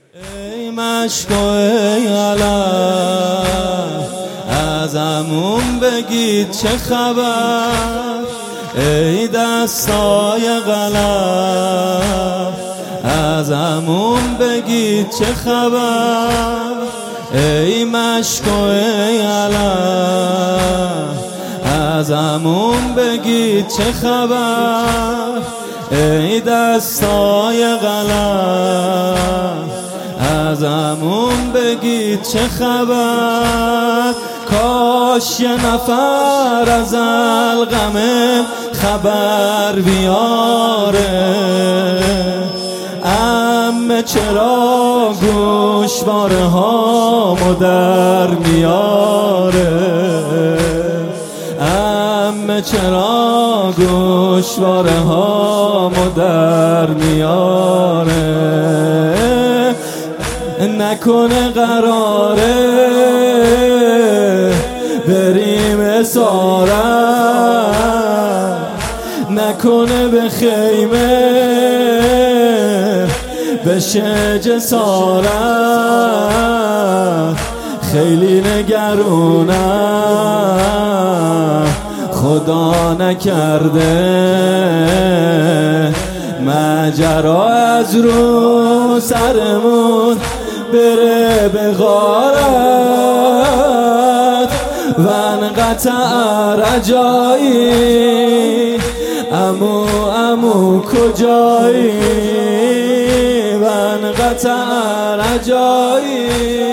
ای مشک و ای علم ازمون بگید چه خبر، ای دستای قلم ازمون بگید چه خبر، ای مشک و ای علم ازمون بگید چه خبر، ای دستای قلم ازمون بگید چه خبر. کاش یه نفر از الغم خبر بیاره، عمه چرا گوشواره هامو در میاره، عمه چرا گوشواره هامو در میاره، نکنه قراره بریم اسارت، نکنه به خیمه بشه جسارت، خیلی نگرونم خدا نکرده ماجرا از رو سرمون بره به غارت و انقطع رجایی، امو کجایی و انقطع رجایی،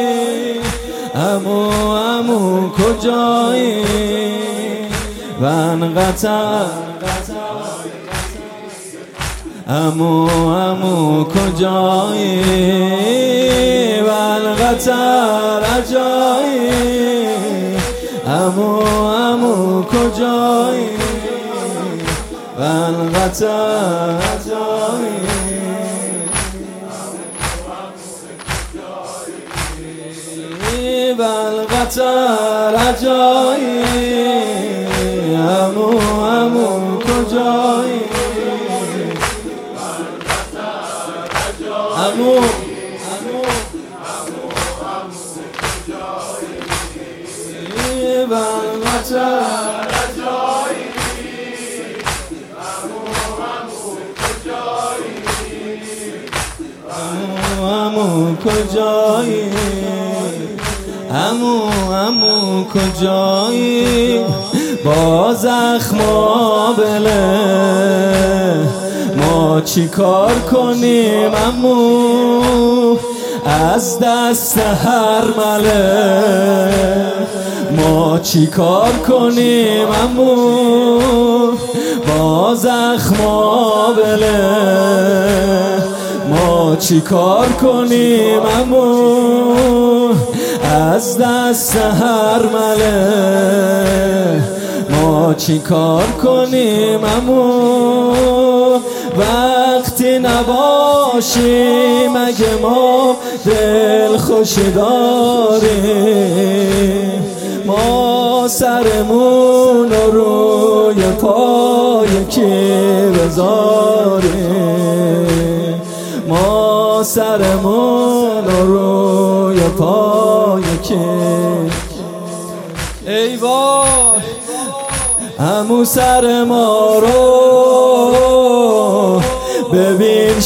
امو کجایی و انقطع امو کجایی و انقطع رجایی، امو کجایی و انقطع رجایی، و انقطع رجایی، امو کجایی امو و انقطع رجایی، امو کجایی، امو کجایی، با زخما بله ما چی کار کنیم، امو از دست هر مله ما چی کار کنیم، امو با زخما بله ما چی کار کنیم، امو از دست هر مله ما چی کار کنیم، امو وقتی نباشیم اگه ما دل خوشی داریم، ما سرمون رو روی پای کی بذاریم، ما سرمون رو روی پای کی، ای وای عمو سر ما رو ببین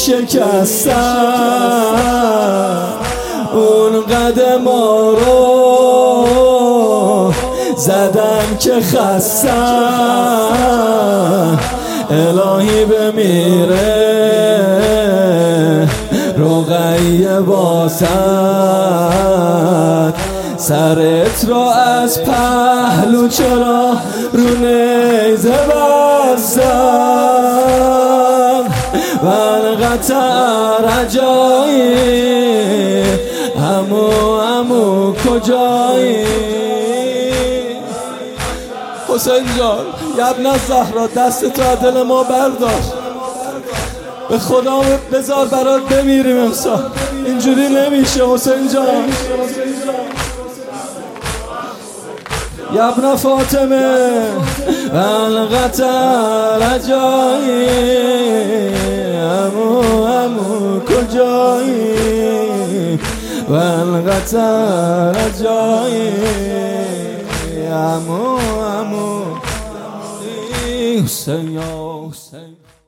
شکستن، اون قدم ما رو زدن که خستن، الهی بمیره رقیه واسد، سرت را از پهلو چرا رو نیزه بستم، و انقطع رجایی، امو کجایی. حسین جان ابن زهرا دست تو از دل ما بردار، به خدا بذار برات بمیریم امسال، اینجوری نمیشه حسین جان. یا ابن فاطمه القطع رجایی، امو کجایی و القطر جایی امو حسین یا حسین.